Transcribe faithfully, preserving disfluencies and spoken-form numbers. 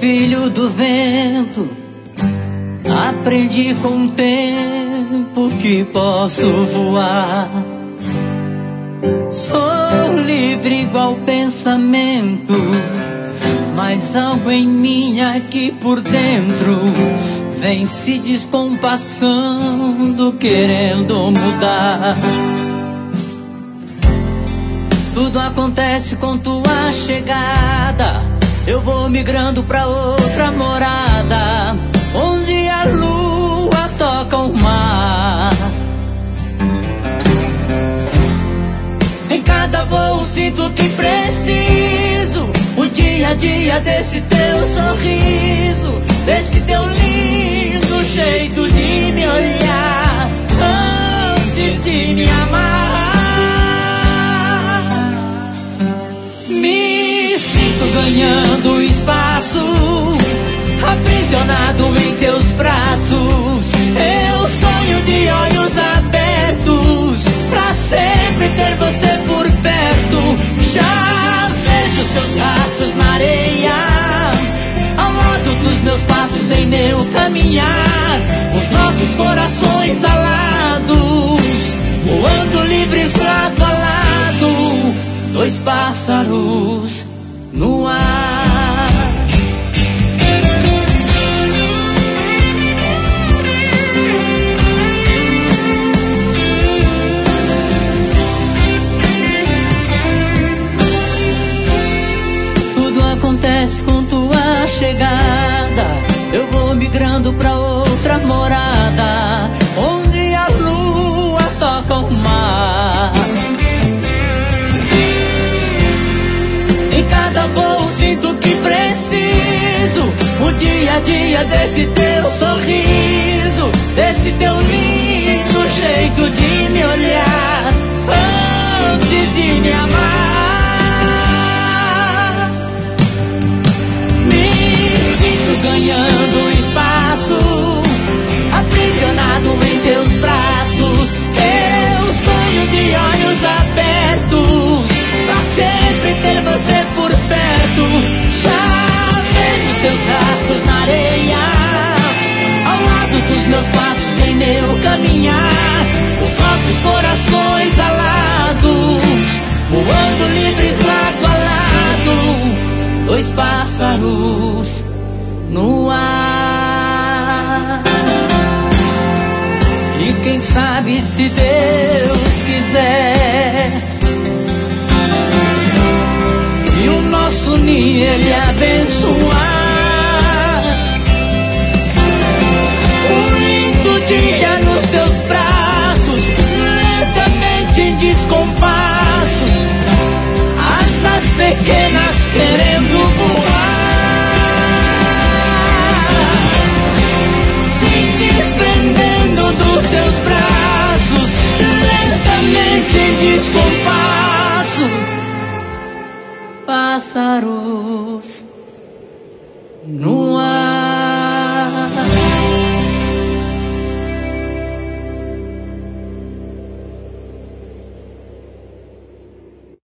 filho do vento, aprendi com o tempo que posso voar. Sou livre igual pensamento, mas algo em mim aqui por dentro vem se descompassando, querendo mudar. Tudo acontece com tua chegada, eu vou migrando pra outra morada, onde a lua toca o mar. Em cada voo sinto que preciso, o dia a dia desse teu sorriso, desse teu lindo jeito de me olhar, antes de me amar. Me sinto ganhando espaço, aprisionado em teus braços. Eu sonho de olhos abertos, pra sempre ter você por perto. Já vejo seus rastros na areia, ao lado dos meus passos em meu caminhar. Os nossos corações alados, voando livres lado a lado, dois pássaros no ar. Tudo acontece com tua chegada, eu vou migrando pra outra morada, onde a lua toca o mar. Em cada voo sinto que preciso, o dia a dia desse teu sorriso, desse teu lindo jeito de me olhar, antes de me amar. Me sinto ganhando espaço, aprisionado em teus braços. Eu sonho de olhos abertos, pra sempre ter você por perto. Já vejo seus rastros na areia, ao lado dos meus passos em meu caminhar. Os nossos corações alados, voando livres lado a lado, dois pássaros no ar. E quem sabe, se Deus quiser, e o nosso ninho ele abençoar, um lindo dia nos teus braços, lentamente em descompasso, asas pequenas querendo voar, se desprendendo dos teus braços, lentamente em descompasso, pássaros no